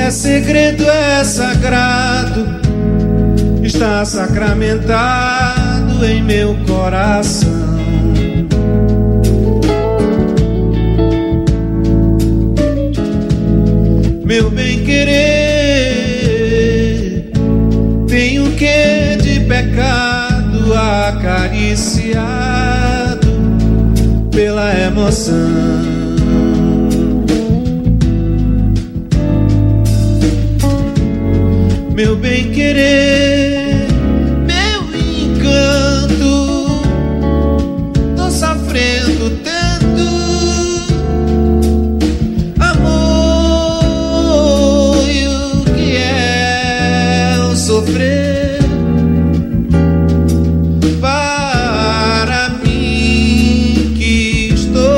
É segredo, é sagrado, está sacramentado em meu coração. Meu bem-querer tem um quê de pecado acariciado pela emoção. Meu bem-querer, meu encanto, tô sofrendo tanto, amor, e o que é o sofrer? Para mim que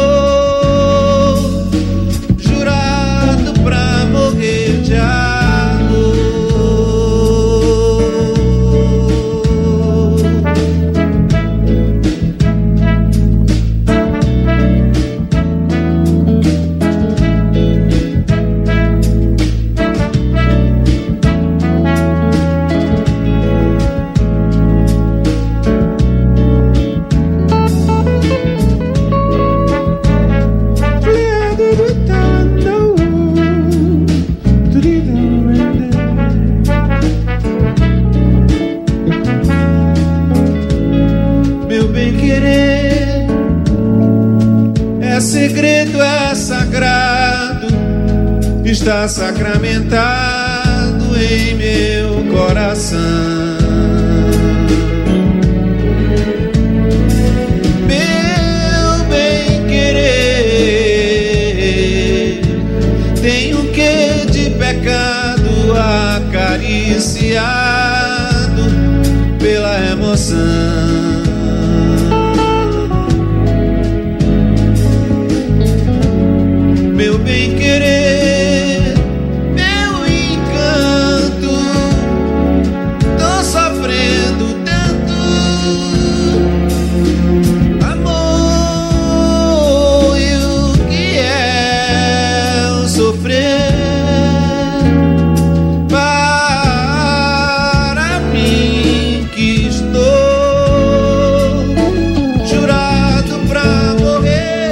estou jurado pra morrer de amor. É segredo, é sagrado, está sacramentado em meu coração. Meu bem-querer tem um quê de pecado acariciado pela emoção. Meu bem-querer, meu encanto, tô sofrendo tanto, amor, e o que é o sofrer? Para mim que estou jurado pra morrer.